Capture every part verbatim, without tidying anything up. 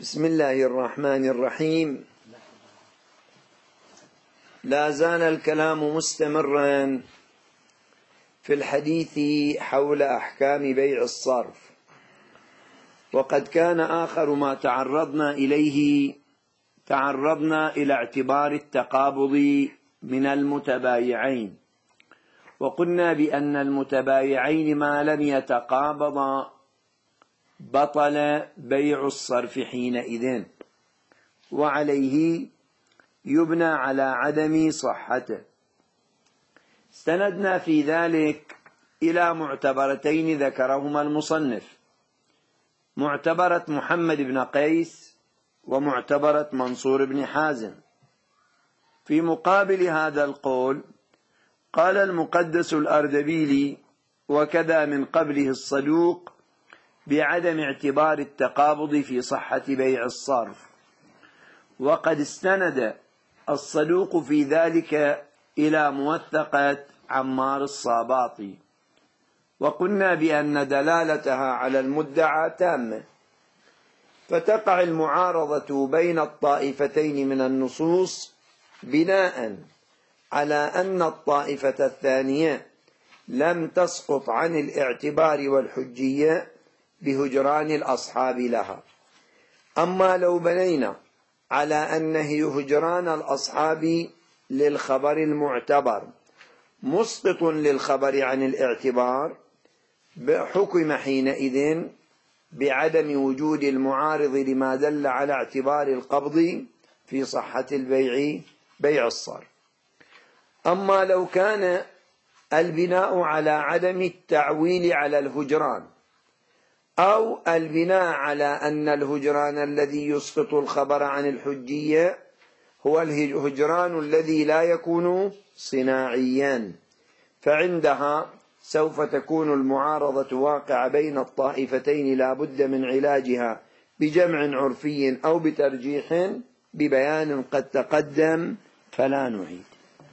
بسم الله الرحمن الرحيم. لا زال الكلام مستمرا في الحديث حول أحكام بيع الصرف، وقد كان آخر ما تعرضنا إليه تعرضنا إلى اعتبار التقابض من المتبايعين، وقلنا بأن المتبايعين ما لم يتقابضا بطل بيع الصرف حينئذ، وعليه يبنى على عدم صحته. استندنا في ذلك إلى معتبرتين ذكرهما المصنف: معتبرة محمد بن قيس ومعتبرة منصور بن حازم. في مقابل هذا القول قال المقدس الأردبيلي وكذا من قبله الصدوق بعدم اعتبار التقابض في صحة بيع الصرف، وقد استند الصدوق في ذلك إلى موثقة عمار الصاباطي، وقلنا بأن دلالتها على المدعى تامة، فتقع المعارضة بين الطائفتين من النصوص بناء على أن الطائفة الثانية لم تسقط عن الاعتبار والحجية بهجران الأصحاب لها. أما لو بنينا على أنه هجران الأصحاب للخبر المعتبر مسقط للخبر عن الاعتبار، حكم حينئذ بعدم وجود المعارض لما دل على اعتبار القبض في صحة البيع بيع الصرف. أما لو كان البناء على عدم التعويل على الهجران، أو البناء على أن الهجران الذي يسقط الخبر عن الحجية هو الهجران الذي لا يكون صناعيا، فعندها سوف تكون المعارضة واقعة بين الطائفتين لا بد من علاجها بجمع عرفي أو بترجيح ببيان قد تقدم فلا نعيد.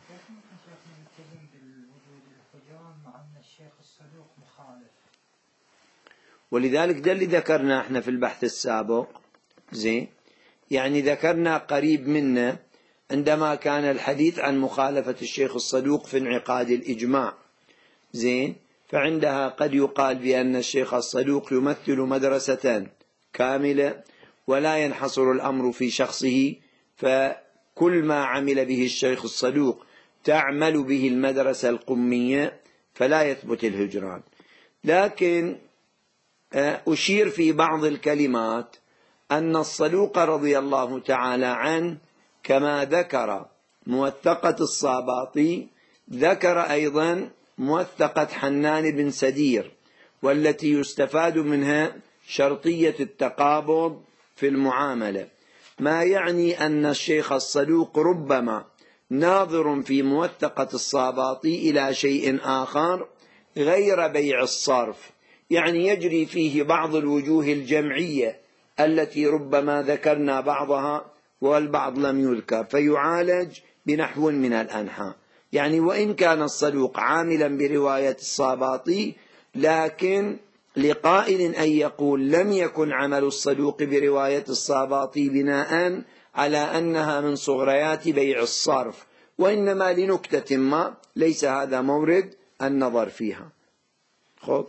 ولذلك ده اللي ذكرنا احنا في البحث السابق، زين، يعني ذكرنا قريب منا عندما كان الحديث عن مخالفة الشيخ الصدوق في انعقاد الإجماع، زين، فعندها قد يقال بأن الشيخ الصدوق يمثل مدرسة كاملة ولا ينحصر الأمر في شخصه، فكل ما عمل به الشيخ الصدوق تعمل به المدرسة القمية فلا يثبت الهجران. لكن أشير في بعض الكلمات أن الصدوق رضي الله تعالى عنه كما ذكر موثقة الصاباطي ذكر أيضا موثقة حنان بن سدير، والتي يستفاد منها شرطية التقابض في المعاملة، ما يعني أن الشيخ الصدوق ربما ناظر في موثقة الصاباطي إلى شيء آخر غير بيع الصرف، يعني يجري فيه بعض الوجوه الجمعية التي ربما ذكرنا بعضها والبعض لم يذكر، فيعالج بنحو من الأنحاء. يعني وإن كان الصدوق عاملا برواية الصاباطي، لكن لقائل أن يقول لم يكن عمل الصدوق برواية الصاباطي بناء على أنها من صغريات بيع الصرف، وإنما لنكتة ما ليس هذا مورد النظر فيها. خب،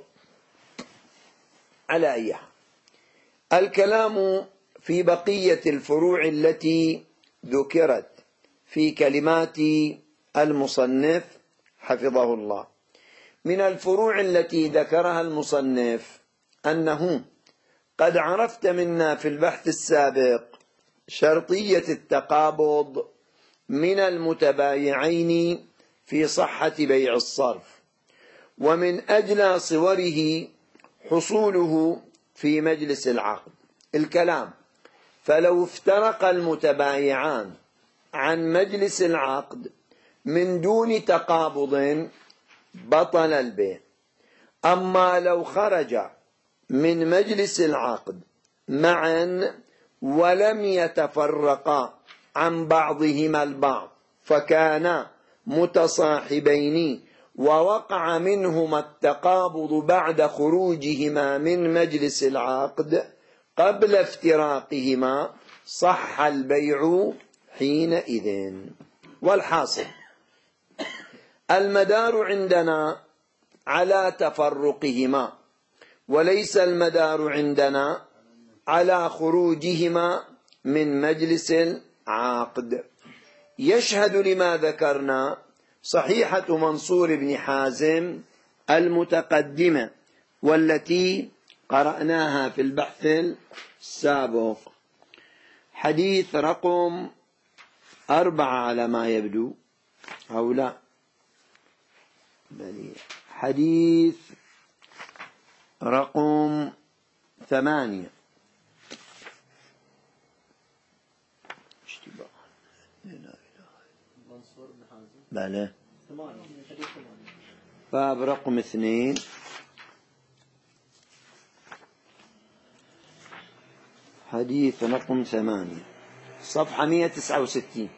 على أي حال، الكلام في بقية الفروع التي ذكرت في كلمات المصنف حفظه الله. من الفروع التي ذكرها المصنف أنه قد عرفت منا في البحث السابق شرطية التقابض من المتبايعين في صحة بيع الصرف، ومن أجل صوره حصوله في مجلس العقد. الكلام: فلو افترق المتبايعان عن مجلس العقد من دون تقابض بطل البيع. أما لو خرج من مجلس العقد معا ولم يتفرقا عن بعضهما البعض فكانا متصاحبين ووقع منهما التقابض بعد خروجهما من مجلس العقد، قبل افتراقهما صح البيع حينئذ. والحاصل المدار عندنا على تفرقهما، وليس المدار عندنا على خروجهما من مجلس العقد. يشهد لما ذكرنا صحيحة منصور بن حازم المتقدمة والتي قرأناها في البحث السابق، حديث رقم أربعة على ما يبدو أو لا، حديث رقم ثمانية. اشتباه بله. باب رقم اثنين حديث رقم ثمانية صفحة مئة وتسعة وستين.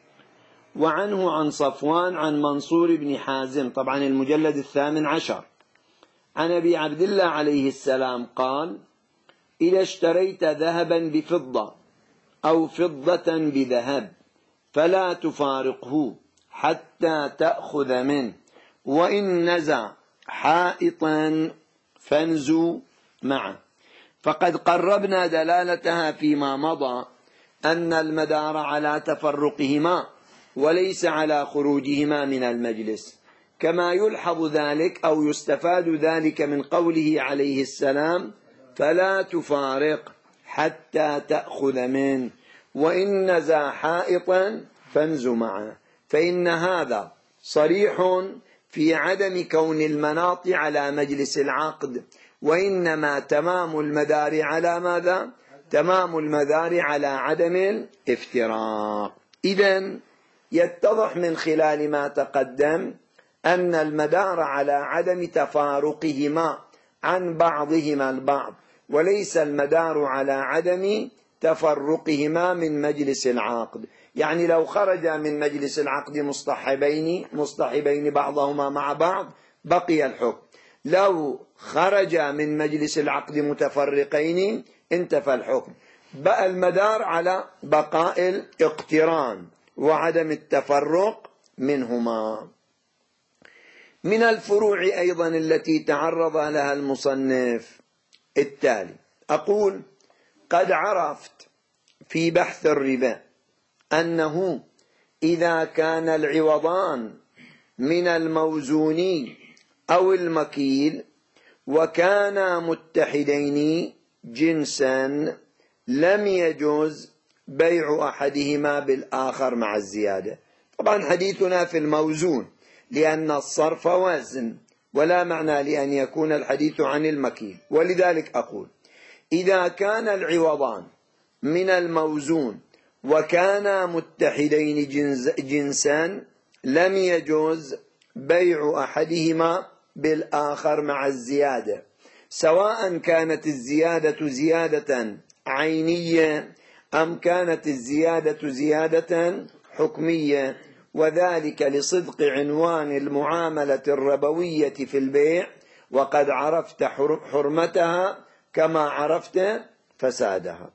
وعنه عن صفوان عن منصور بن حازم، طبعا المجلد الثامن عشر، عن أبي عبد الله عليه السلام قال: إذا اشتريت ذهبا بفضة أو فضة بذهب فلا تفارقه حتى تأخذ منه، وإن نزع حائطا فانزو معه. فقد قربنا دلالتها فيما مضى أن المدار على تفرقهما وليس على خروجهما من المجلس، كما يلحظ ذلك أو يستفاد ذلك من قوله عليه السلام: فلا تفارق حتى تأخذ منه، وإن نزع حائطا فانز معه. فإن هذا صريح في عدم كون المناط على مجلس العقد، وإنما تمام المدار على ماذا؟ تمام المدار على عدم الافتراق. إذن يتضح من خلال ما تقدم أن المدار على عدم تفارقهما عن بعضهما البعض، وليس المدار على عدم تفرقهما من مجلس العقد. يعني لو خرج من مجلس العقد مصطحبين مصطحبين بعضهما مع بعض بقي الحكم، لو خرج من مجلس العقد متفرقين انتفى الحكم. بقى المدار على بقاء الاقتران وعدم التفرق منهما. من الفروع أيضا التي تعرض لها المصنف التالي: أقول قد عرفت في بحث الربا أنه إذا كان العوضان من الموزون أو المكيل وكانا متحدين جنسا لم يجوز بيع أحدهما بالآخر مع الزيادة. طبعا حديثنا في الموزون لأن الصرف وزن، ولا معنى لأن يكون الحديث عن المكيل. ولذلك أقول إذا كان العوضان من الموزون وكانا متحدين جنس جنسا لم يجوز بيع أحدهما بالآخر مع الزيادة، سواء كانت الزيادة زيادة عينية أم كانت الزيادة زيادة حكمية، وذلك لصدق عنوان المعاملة الربوية في البيع، وقد عرفت حرمتها كما عرفت فسادها.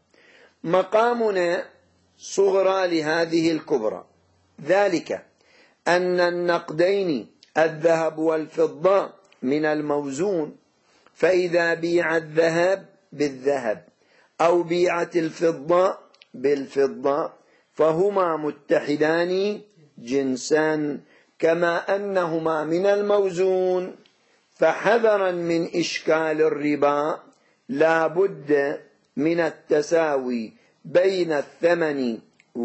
مقامنا صغرى لهذه الكبرى، ذلك أن النقدين الذهب والفضة من الموزون، فإذا بيع الذهب بالذهب أو بيعت الفضة بالفضة فهما متحدان جنسان، كما أنهما من الموزون، فحذرا من إشكال الربا لا بد من التساوي بين الثمن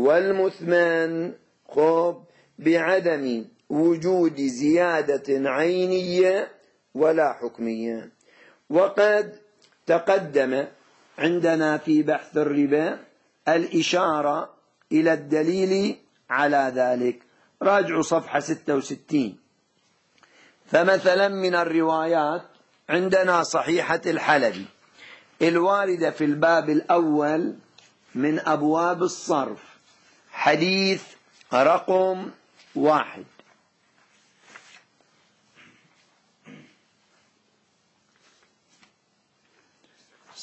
والمثمن خب بعدم وجود زيادة عينية ولا حكمية. وقد تقدم عندنا في بحث الربا الإشارة إلى الدليل على ذلك، راجعوا صفحة ستة وستين. فمثلا من الروايات عندنا صحيحة الحلبي الواردة في الباب الأول من أبواب الصرف، حديث رقم واحد،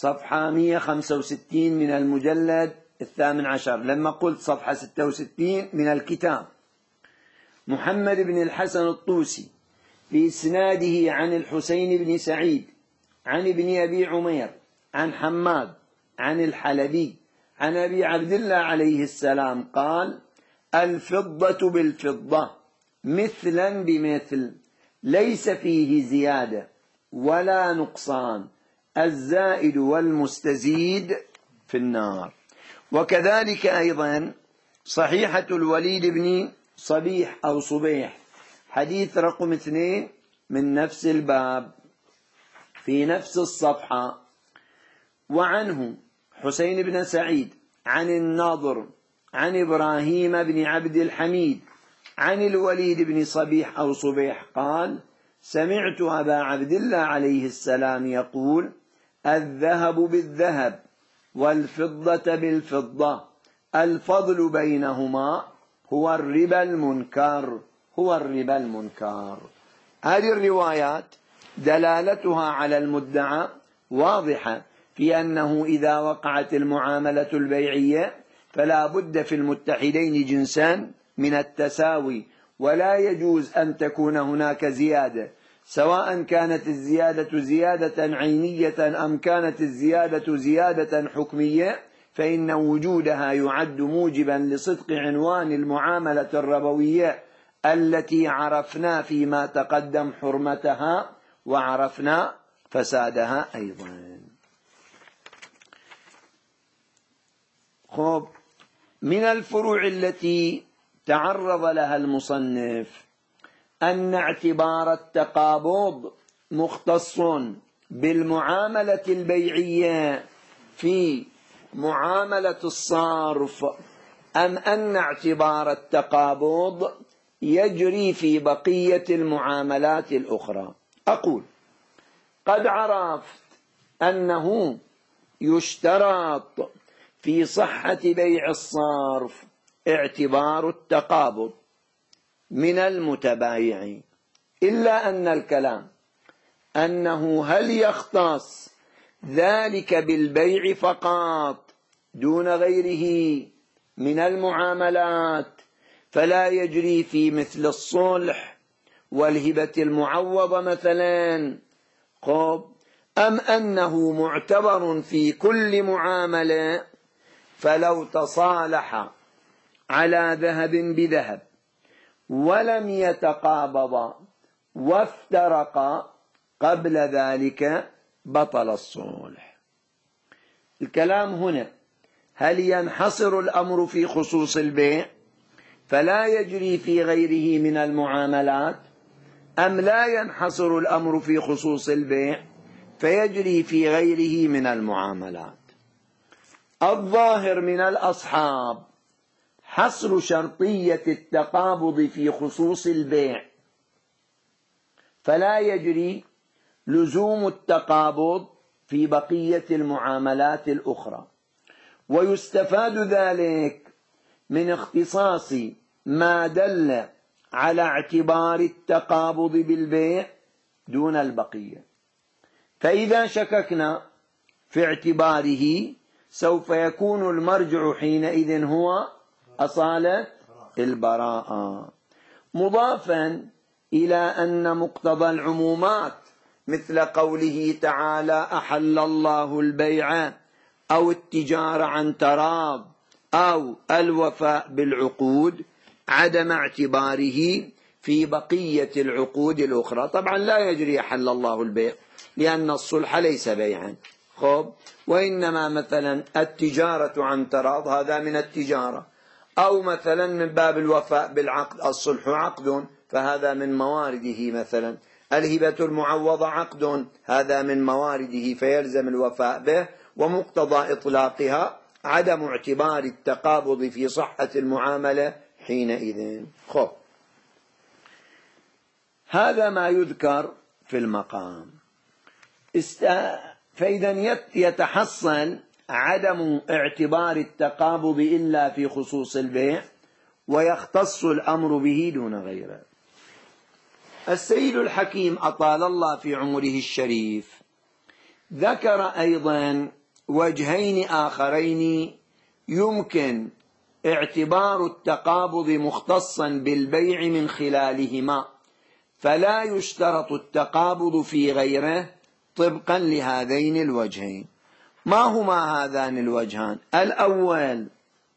صفحة مئة وخمسة وستين من المجلد الثامن عشر. لما قلت صفحة ستة وستين من الكتاب. محمد بن الحسن الطوسي في إسناده عن الحسين بن سعيد عن ابن أبي عمير عن حماد عن الحلبي عن أبي عبد الله عليه السلام قال: الفضة بالفضة مثلا بمثل ليس فيه زيادة ولا نقصان، الزائد والمستزيد في النار. وكذلك أيضا صحيحة الوليد بن صبيح أو صبيح حديث رقم اثنين من نفس الباب في نفس الصفحة. وعنه حسين بن سعيد عن الناظر عن إبراهيم بن عبد الحميد عن الوليد بن صبيح أو صبيح قال: سمعت أبا عبد الله عليه السلام يقول: الذهب بالذهب والفضة بالفضة الفضل بينهما هو الربا المنكر هو الربا المنكر. هذه الروايات دلالتها على المدعى واضحة في أنه إذا وقعت المعاملة البيعية فلا بد في المتحدين جنسان من التساوي، ولا يجوز أن تكون هناك زيادة، سواء كانت الزيادة زيادة عينية أم كانت الزيادة زيادة حكمية، فإن وجودها يعد موجبا لصدق عنوان المعاملة الربوية التي عرفنا فيما تقدم حرمتها وعرفنا فسادها أيضا. خب، من الفروع التي تعرض لها المصنف أن اعتبار التقابض مختص بالمعاملة البيعية في معاملة الصرف، أم أن اعتبار التقابض يجري في بقية المعاملات الأخرى. أقول: قد عرفت أنه يشترط في صحة بيع الصرف اعتبار التقابض من المتبايعين، إلا أن الكلام أنه هل يختص ذلك بالبيع فقط دون غيره من المعاملات، فلا يجري في مثل الصلح والهبة المعوضة مثلا، أم أنه معتبر في كل معاملة، فلو تصالح على ذهب بذهب ولم يتقابضا وافترقا قبل ذلك بطل الصلح. الكلام هنا: هل ينحصر الأمر في خصوص البيع فلا يجري في غيره من المعاملات، أم لا ينحصر الأمر في خصوص البيع فيجري في غيره من المعاملات؟ الظاهر من الأصحاب حصر شرطية التقابض في خصوص البيع، فلا يجري لزوم التقابض في بقية المعاملات الأخرى. ويستفاد ذلك من اختصاص ما دل على اعتبار التقابض بالبيع دون البقية. فإذا شككنا في اعتباره سوف يكون المرجع حينئذ هو أصالة البراءة، مضافا إلى أن مقتضى العمومات مثل قوله تعالى: أحل الله البيع أو التجارة عن تراض أو الوفاء بالعقود عدم اعتباره في بقية العقود الأخرى. طبعا لا يجري أحل الله البيع لأن الصلح ليس بيعا، خب، وإنما مثلا التجارة عن تراض هذا من التجارة، أو مثلا من باب الوفاء بالعقد الصلح عقد فهذا من موارده، مثلا الهبة المعوضة عقد هذا من موارده فيلزم الوفاء به، ومقتضى إطلاقها عدم اعتبار التقابض في صحة المعاملة حينئذ. خب، هذا ما يذكر في المقام. است... فإذا يتحصل عدم اعتبار التقابض إلا في خصوص البيع، ويختص الأمر به دون غيره. السيد الحكيم أطال الله في عمره الشريف ذكر أيضا وجهين آخرين يمكن اعتبار التقابض مختصا بالبيع من خلالهما، فلا يشترط التقابض في غيره طبقا لهذين الوجهين. ما هما هذان الوجهان؟ الأول: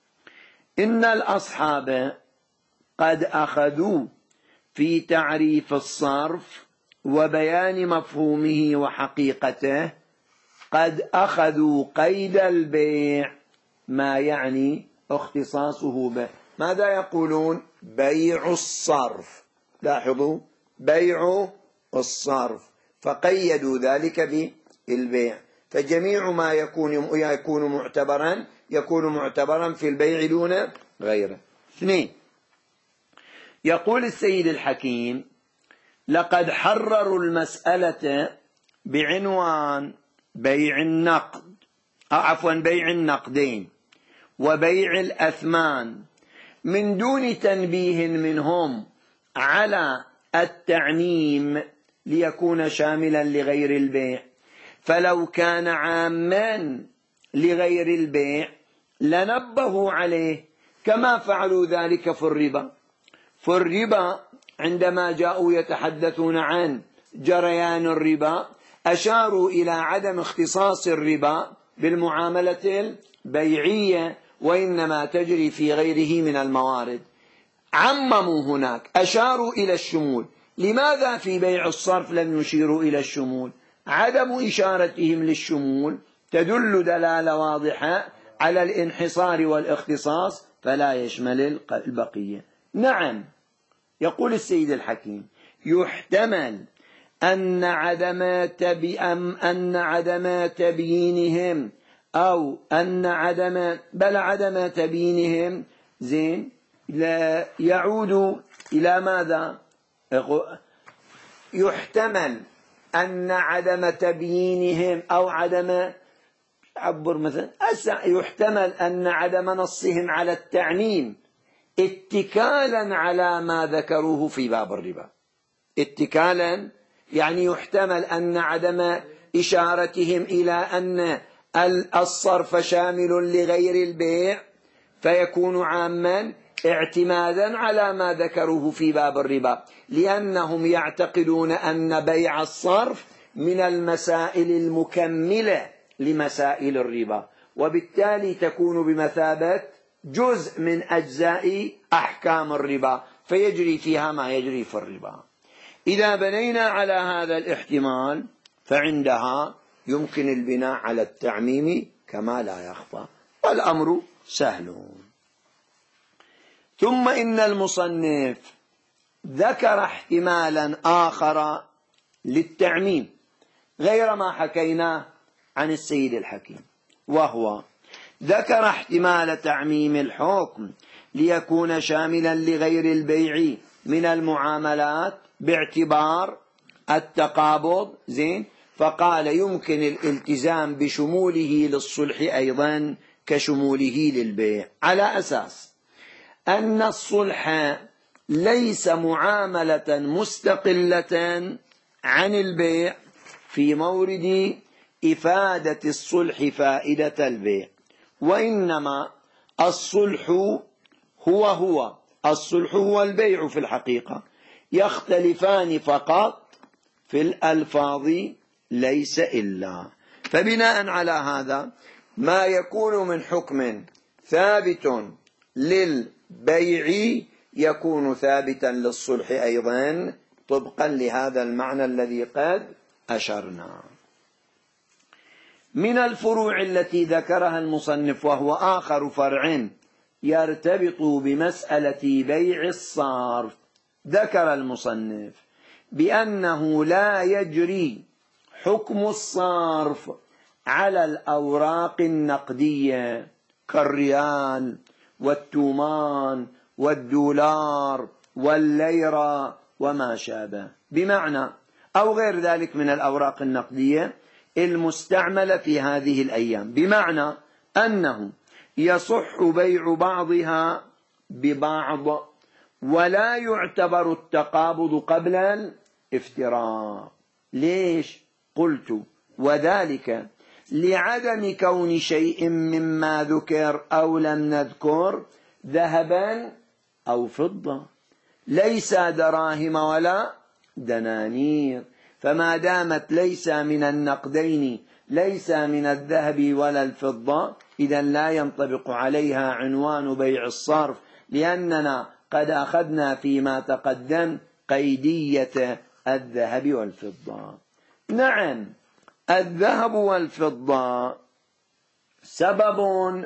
إن الأصحاب قد أخذوا في تعريف الصرف وبيان مفهومه وحقيقته، قد أخذوا قيد البيع ما يعني اختصاصه به. ماذا يقولون؟ بيع الصرف. لاحظوا، بيع الصرف، فقيدوا ذلك بالبيع. فجميع ما يكون يكون معتبرا يكون معتبرا في البيع دون غيره. اثنين: يقول السيد الحكيم: لقد حرروا المسألة بعنوان بيع النقد، عفوا بيع النقدين وبيع الأثمان من دون تنبيه منهم على التعميم ليكون شاملا لغير البيع. فلو كان عاما لغير البيع لنبهوا عليه، كما فعلوا ذلك في الربا. في الربا عندما جاءوا يتحدثون عن جريان الربا أشاروا إلى عدم اختصاص الربا بالمعاملة البيعية، وإنما تجري في غيره من الموارد. عمموا هناك، أشاروا إلى الشمول. لماذا في بيع الصرف لم يشيروا إلى الشمول؟ عدم إشارتهم للشمول تدل دلالة واضحة على الانحصار والاختصاص، فلا يشمل البقية. نعم، يقول السيد الحكيم: يحتمل أن عدم تبيم أن عدم تبيينهم أو أن عدم بل عدم تبيينهم زين لا يعود إلى ماذا؟ يحتمل أن عدم تبيينهم أو عدم عبر مثلا يحتمل أن عدم نصهم على التعميم اتكالا على ما ذكروه في باب الربا. اتكالا يعني يحتمل أن عدم إشارتهم إلى أن الصرف شامل لغير البيع فيكون عاما اعتمادا على ما ذكروه في باب الربا، لأنهم يعتقدون أن بيع الصرف من المسائل المكملة لمسائل الربا، وبالتالي تكون بمثابة جزء من أجزاء أحكام الربا، فيجري فيها ما يجري في الربا. إذا بنينا على هذا الاحتمال فعندها يمكن البناء على التعميم كما لا يخفى، والأمر سهل. ثم إن المصنف ذكر احتمالا آخر للتعميم غير ما حكيناه عن السيد الحكيم، وهو ذكر احتمال تعميم الحكم ليكون شاملا لغير البيع من المعاملات باعتبار التقابض زين، فقال يمكن الالتزام بشموله للصلح أيضا كشموله للبيع، على أساس أن الصلح ليس معاملة مستقلة عن البيع في مورد إفادة الصلح فائدة البيع، وإنما الصلح هو هو الصلح هو البيع في الحقيقة، يختلفان فقط في الألفاظ ليس إلا. فبناء على هذا ما يكون من حكم ثابت للبيع يكون ثابتا للصلح أيضا طبقا لهذا المعنى الذي قد أشرنا. من الفروع التي ذكرها المصنف، وهو آخر فرع يرتبط بمسألة بيع الصرف، ذكر المصنف بأنه لا يجري حكم الصرف على الأوراق النقدية كالريال والتومان والدولار والليرة وما شابه، بمعنى أو غير ذلك من الأوراق النقدية المستعملة في هذه الأيام، بمعنى أنه يصح بيع بعضها ببعض ولا يعتبر التقابض قبل الافتراء. ليش؟ قلت وذلك لعدم كون شيء مما ذكر أو لم نذكر ذهبا أو فضة، ليس دراهم ولا دنانير، فما دامت ليس من النقدين، ليس من الذهب ولا الفضة، إذا لا ينطبق عليها عنوان بيع الصرف، لأننا قد أخذنا فيما تقدم قيدية الذهب والفضة. نعم، الذهب والفضة سبب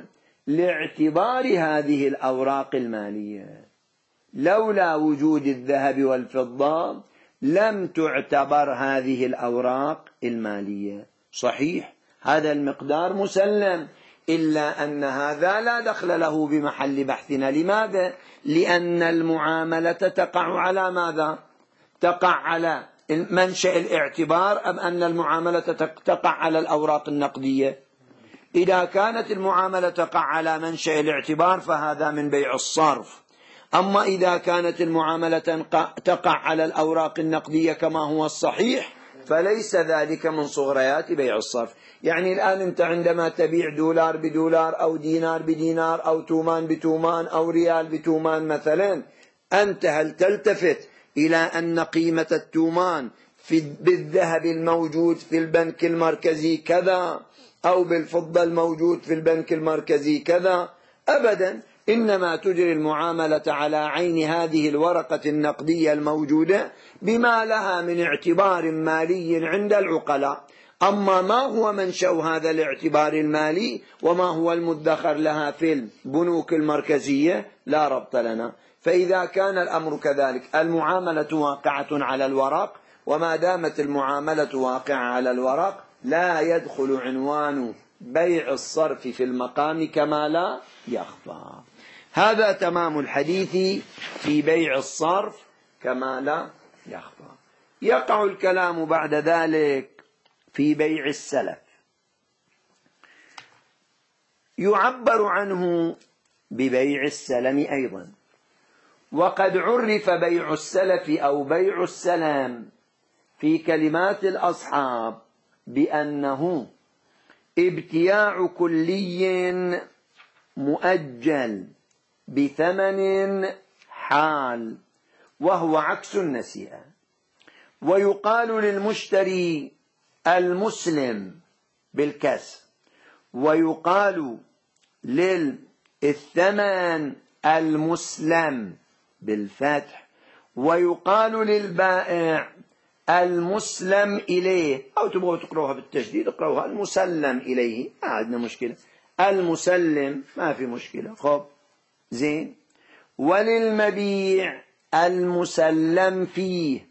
لاعتبار هذه الأوراق المالية، لولا وجود الذهب والفضة لم تعتبر هذه الأوراق المالية. صحيح هذا المقدار مسلم، إلا أن هذا لا دخل له بمحل بحثنا. لماذا؟ لأن المعاملة تقع على ماذا؟ تقع على منشأ الاعتبار أم أن المعاملة تقع على الأوراق النقدية؟ إذا كانت المعاملة تقع على منشأ الاعتبار فهذا من بيع الصرف. أما إذا كانت المعاملة تقع على الأوراق النقدية كما هو الصحيح فليس ذلك من صغريات بيع الصرف. يعني الآن أنت عندما تبيع دولار بدولار أو دينار بدينار أو تومان بتومان أو ريال بتومان مثلا، أنت هل تلتفت إلى أن قيمة التومان في بالذهب الموجود في البنك المركزي كذا أو بالفضة الموجود في البنك المركزي كذا؟ أبدا، إنما تجري المعاملة على عين هذه الورقة النقدية الموجودة بما لها من اعتبار مالي عند العقلاء. أما ما هو منشأ هذا الاعتبار المالي وما هو المدخر لها في البنوك المركزية لا ربط لنا. فإذا كان الأمر كذلك، المعاملة واقعة على الورق، وما دامت المعاملة واقعة على الورق لا يدخل عنوان بيع الصرف في المقام كما لا يخفى. هذا تمام الحديث في بيع الصرف كما لا يخفى. يقع الكلام بعد ذلك في بيع السلف. يعبر عنه ببيع السلم أيضا، وقد عرف بيع السلف أو بيع السلام في كلمات الأصحاب بأنه ابتياع كلي مؤجل بثمن حال، وهو عكس النسيئة. ويقال للمشتري المسلم بالكسر، ويقال للثمن المسلم بالفتح، ويقال للبائع المسلم إليه، أو تبغوا تقرأوها بالتشديد اقرأوها المسلم إليه، ما عندنا مشكلة، المسلم ما في مشكلة. خب زين. وللمبيع المسلم فيه.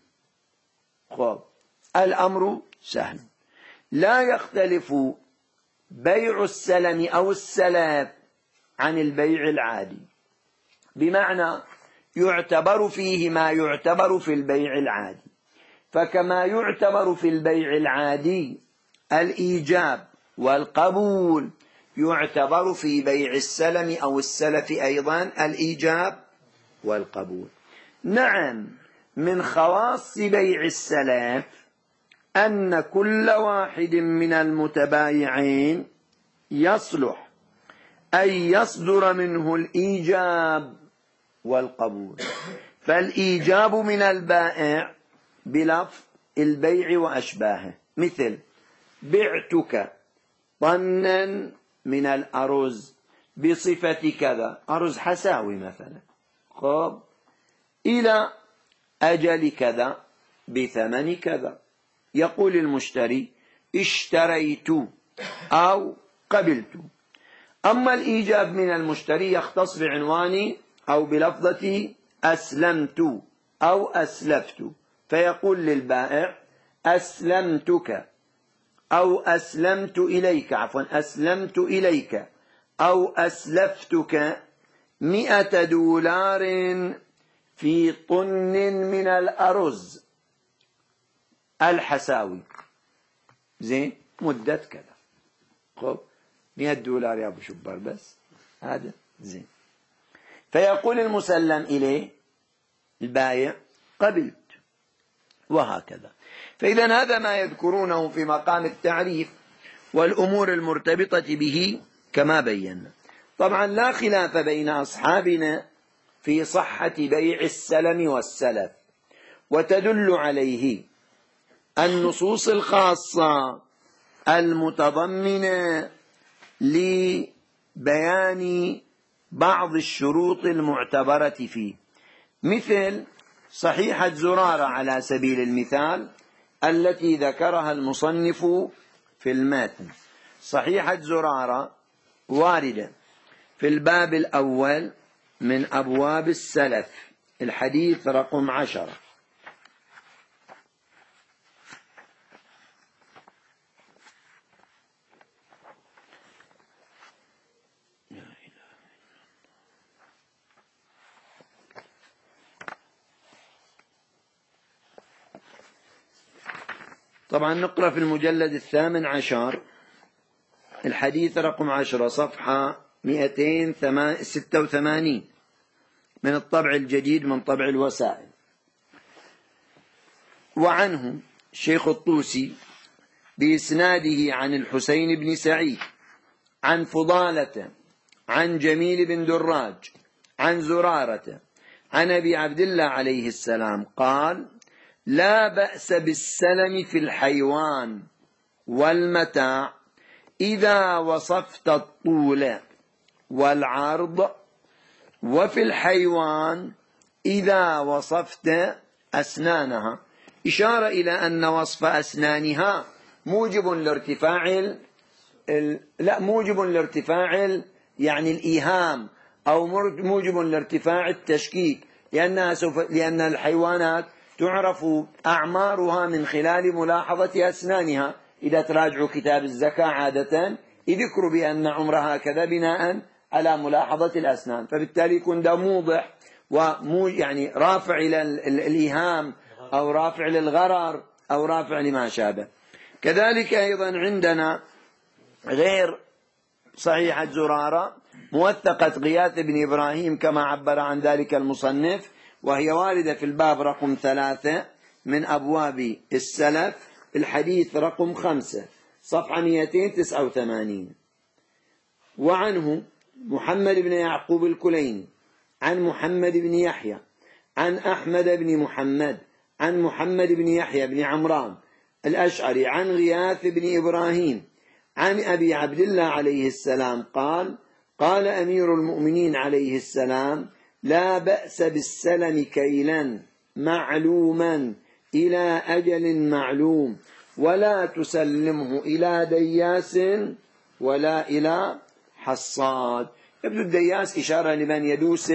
خب الأمر سهل، لا يختلف بيع السلم أو السلف عن البيع العادي، بمعنى يعتبر فيه ما يعتبر في البيع العادي. فكما يعتبر في البيع العادي الإيجاب والقبول، يعتبر في بيع السلم أو السلف أيضا الإيجاب والقبول. نعم، من خواص بيع السلف أن كل واحد من المتبايعين يصلح أن يصدر منه الإيجاب والقبول. فالإيجاب من البائع بلفظ البيع وأشباهه، مثل بعتك طنا من الأرز بصفة كذا، أرز حساوي مثلا، خب إلى أجل كذا بثمن كذا. يقول المشتري اشتريت أو قبلت. أما الإيجاب من المشتري يختص بعنوان أو بلفظة أسلمت أو أسلفت، فيقول للبائع أسلمتك أو أسلمت إليك، عفوا أسلمت إليك أو أسلفتك مئة دولار في طن من الأرز الحساوي، زين، مدة كذا. خب مئة دولار يا أبو شبر بس، هذا زين. فيقول المسلم إليه البائع قبلت. وهكذا. فإذا هذا ما يذكرونه في مقام التعريف والأمور المرتبطة به كما بينا. طبعا لا خلاف بين أصحابنا في صحة بيع السلم والسلف، وتدل عليه النصوص الخاصة المتضمنة لبيان بعض الشروط المعتبرة فيه، مثل صحيحة زرارة على سبيل المثال التي ذكرها المصنف في المتن. صحيحة زرارة واردة في الباب الأول من أبواب السلف، الحديث رقم عشرة. طبعا نقرأ في المجلد الثامن عشر الحديث رقم عشرة صفحة مئتين وستة وثمانين من الطبع الجديد من طبع الوسائل. وعنه الشيخ الطوسي بإسناده عن الحسين بن سعيد عن فضالة عن جميل بن دراج عن زرارة عن أبي عبد الله عليه السلام قال: لا بأس بالسلم في الحيوان والمتاع إذا وصفت الطول والعرض، وفي الحيوان إذا وصفت أسنانها، إشارة إلى أن وصف أسنانها موجب لارتفاع ال... ال... لا موجب لارتفاع ال... يعني الإيهام، أو موجب لارتفاع التشكيك، لأنها سوف... لأن الحيوانات تعرف أعمارها من خلال ملاحظة أسنانها. إذا تراجعوا كتاب الزكاة عادة يذكر بأن عمرها كذا بناء على ملاحظة الأسنان، فبالتالي يكون ده موضح ومو يعني رافع إلى الإيهام أو رافع للغرر أو رافع لما شابه. كذلك أيضا عندنا غير صحيحة زرارة موثقة غياث بن إبراهيم كما عبر عن ذلك المصنف، وهي واردة في الباب رقم ثلاثة من أبواب السلف، الحديث رقم خمسة صفحة مئتين وتسعة وثمانين. وعنه محمد بن يعقوب الكليني عن محمد بن يحيى عن أحمد بن محمد عن محمد بن يحيى بن عمران الأشعري عن غياث بن إبراهيم عن أبي عبد الله عليه السلام قال: قال أمير المؤمنين عليه السلام: لا بأس بالسلم كيلا معلوما إلى أجل معلوم، ولا تسلمه إلى دياس ولا إلى حصاد. يبدو الدياس إشارة لمن يدوس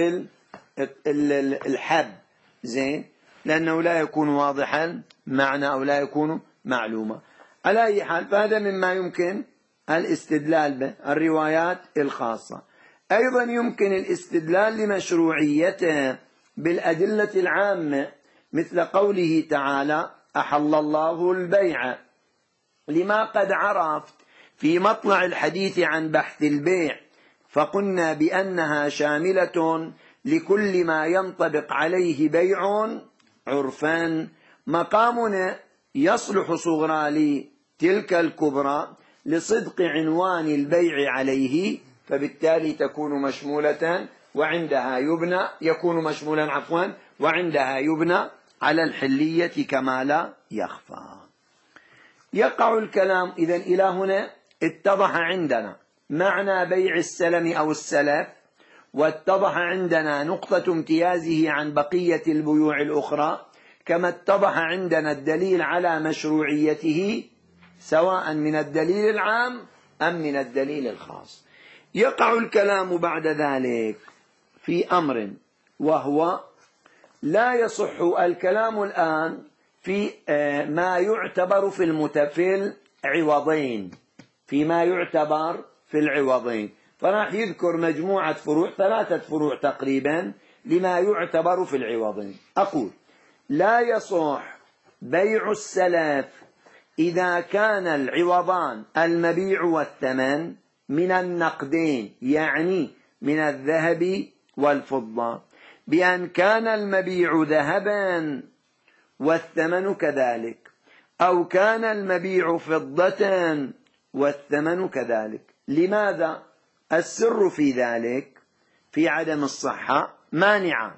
الحب، زين، لأنه لا يكون واضحا معنى أو لا يكون معلومة. على أي حال فهذا مما يمكن الاستدلال به، الروايات الخاصة. أيضا يمكن الاستدلال لمشروعيته بالأدلة العامة، مثل قوله تعالى: أحل الله البيع، لما قد عرفت في مطلع الحديث عن بحث البيع، فقلنا بأنها شاملة لكل ما ينطبق عليه بيع عرفا. مقامنا يصلح صغرى لتلك الكبرى لصدق عنوان البيع عليه، فبالتالي تكون مشمولة وعندها يبنى يكون مشمولا عفوا وعندها يبنى على الحلية كما لا يخفى. يقع الكلام إذن إلى هنا اتضح عندنا معنى بيع السلم أو السلف، واتضح عندنا نقطة امتيازه عن بقية البيوع الأخرى، كما اتضح عندنا الدليل على مشروعيته سواء من الدليل العام أم من الدليل الخاص. يقع الكلام بعد ذلك في أمر، وهو لا يصح الكلام الآن في ما يعتبر في المتفل عوضين، فيما يعتبر في العوضين، فراح يذكر مجموعة فروع، ثلاثة فروع تقريبا لما يعتبر في العوضين. أقول: لا يصح بيع السلف إذا كان العوضان المبيع والثمن من النقدين، يعني من الذهب والفضة، بأن كان المبيع ذهبا والثمن كذلك، أو كان المبيع فضة والثمن كذلك. لماذا؟ السر في ذلك في عدم الصحة مانعان.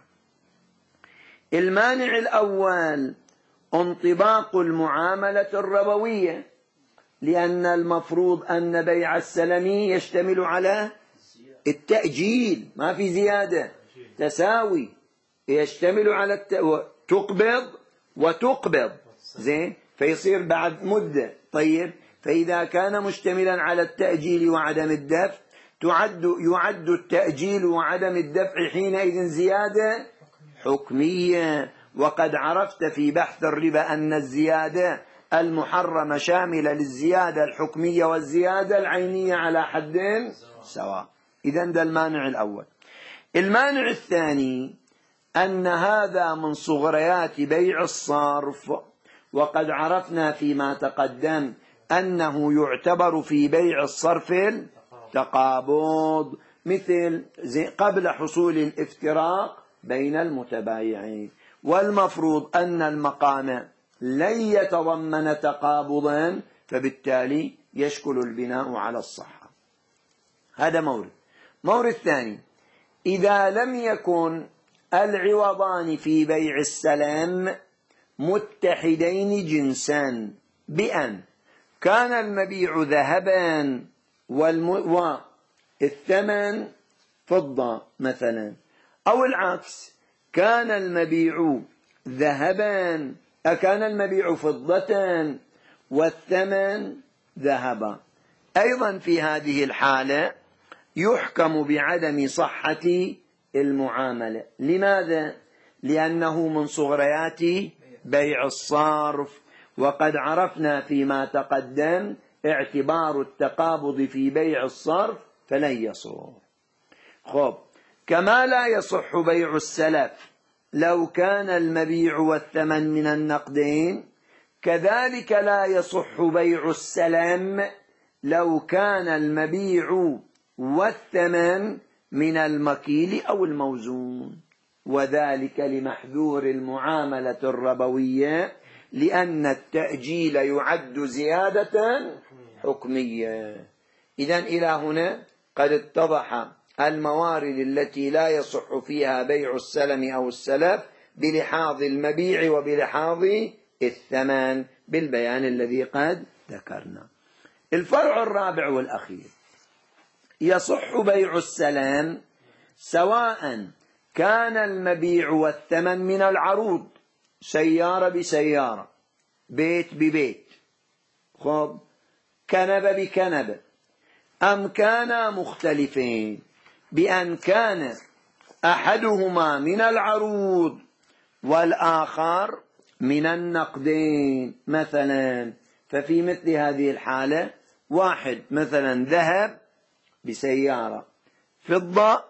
المانع الأول انطباق المعاملة الربوية، لأن المفروض أن بيع السلم يشتمل على التأجيل، ما في زيادة، تساوي، يشتمل على الت... تقبض وتقبض، زين، فيصير بعد مدة. طيب، فإذا كان مشتملا على التأجيل وعدم الدفع تعد يعد التأجيل وعدم الدفع حينئذ زيادة حكمية. وقد عرفت في بحث الربا أن الزيادة المحرمة شاملة للزيادة الحكمية والزيادة العينية على حد سواء. إذن ده المانع الأول. المانع الثاني أن هذا من صغريات بيع الصرف، وقد عرفنا فيما تقدم أنه يعتبر في بيع الصرف التقابض، مثل قبل حصول الافتراق بين المتبايعين. والمفروض أن المقام لن يتضمن تقابضا، فبالتالي يشكل البناء على الصحة. هذا مورد. مورد ثاني، إذا لم يكن العوضان في بيع السلام متحدين جنسا، بأن كان المبيع ذهبا والثمن فضة مثلا، أو العكس، كان المبيع ذهبا كان المبيع فضة والثمن ذهبا، أيضا في هذه الحالة يحكم بعدم صحة المعاملة. لماذا؟ لأنه من صغريات بيع الصرف، وقد عرفنا فيما تقدم اعتبار التقابض في بيع الصرف فلن يصح. خب، كما لا يصح بيع السلف لو كان المبيع والثمن من النقدين، كذلك لا يصح بيع السلام لو كان المبيع والثمن من المكيل أو الموزون، وذلك لمحذور المعاملة الربوية، لأن التأجيل يعد زيادة حكمية. إذن إلى هنا قد اتضح الموارد التي لا يصح فيها بيع السلم أو السلف بلحاظ المبيع وبلحاظ الثمن بالبيان الذي قد ذكرنا. الفرع الرابع والأخير، يصح بيع السلام سواء كان المبيع والثمن من العروض، سيارة بسيارة، بيت ببيت، خب، كنبة بكنبة، أم كانا مختلفين بأن كان أحدهما من العروض والآخر من النقدين مثلا. ففي مثل هذه الحالة واحد مثلا ذهب بسيارة، فضة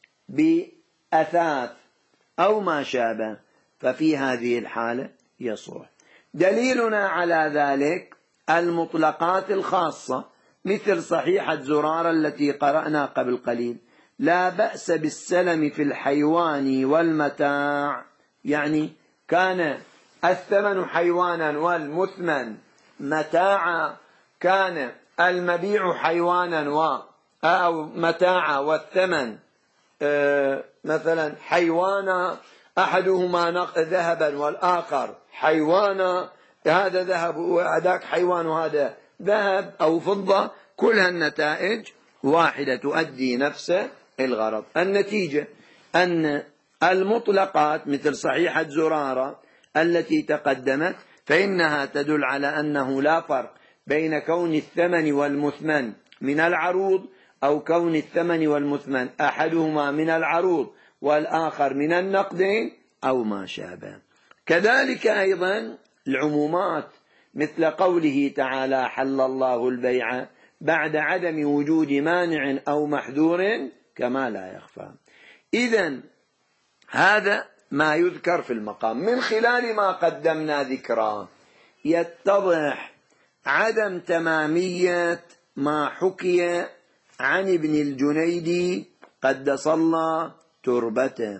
بأثاث أو ما شابه، ففي هذه الحالة يصح. دليلنا على ذلك المطلقات الخاصة، مثل صحيحة زرارة التي قرأنا قبل قليل: لا بأس بالسلم في الحيوان والمتاع، يعني كان الثمن حيوانا والمثمن متاعا، كان المبيع حيوانا و أو متاعا والثمن مثلا حيوانا، أحدهما ذهبا والآخر حيوانا، هذا ذهب وهذاك حيوان وهذا ذهب أو فضة، كلها النتائج واحدة تؤدي نفس الغرض. النتيجة أن المطلقات مثل صحيحة زرارة التي تقدمت فإنها تدل على أنه لا فرق بين كون الثمن والمثمن من العروض أو كون الثمن والمثمن أحدهما من العروض والآخر من النقدين أو ما شابه. كذلك أيضا العمومات، مثل قوله تعالى: حل الله البيع بعد عدم وجود مانع أو محذور كما لا يخفى. إذن هذا ما يذكر في المقام. من خلال ما قدمنا ذكراه يتضح عدم تمامية ما حكي عن ابن الجنيد قدس الله تربته،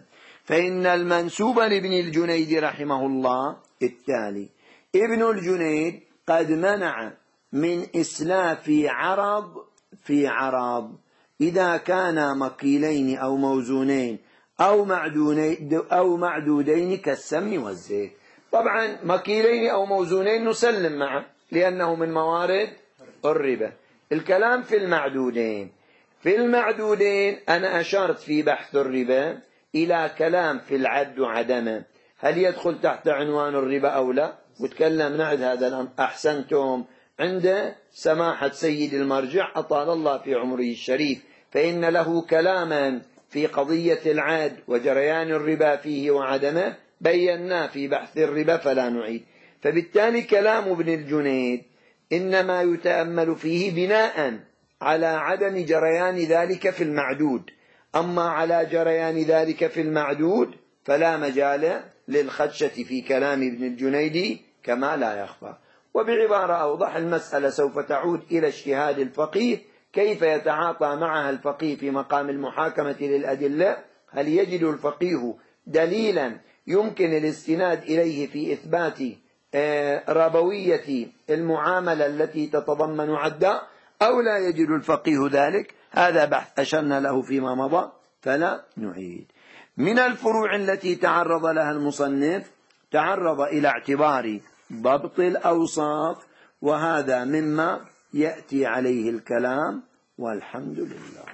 فإن المنسوب لابن الجنيد رحمه الله التالي: ابن الجنيد قد منع من إسلاف عرض في عرض إذا كانا مكيلين أو موزونين أو معدودين أو معدودين كالسمن والزيت. طبعا مكيلين أو موزونين نسلم معه لأنه من موارد الربا. الكلام في المعدودين. في المعدودين أنا أشرت في بحث الربا إلى كلام في العد وعدمه، هل يدخل تحت عنوان الربا أو لا؟ وتكلمنا عن هذا الأمر. أحسنتم عند سماحة سيد المرجع أطال الله في عمره الشريف، فإن له كلاما في قضية العد وجريان الربا فيه وعدمه بينا في بحث الربا فلا نعيد. فبالتالي كلام ابن الجنيد إنما يتأمل فيه بناء على عدم جريان ذلك في المعدود، أما على جريان ذلك في المعدود فلا مجال للخدشة في كلام ابن الجنيد كما لا يخفى. وبعبارة أوضح، المسألة سوف تعود إلى اجتهاد الفقيه، كيف يتعاطى معها الفقيه في مقام المحاكمة للأدلة. هل يجد الفقيه دليلا يمكن الاستناد إليه في إثبات ربوية المعاملة التي تتضمن عدا، أو لا يجد الفقيه ذلك؟ هذا بحث أشرنا له فيما مضى فلا نعيد. من الفروع التي تعرض لها المصنف، تعرض إلى اعتبار ضبط الأوصاف، وهذا مما يأتي عليه الكلام، والحمد لله.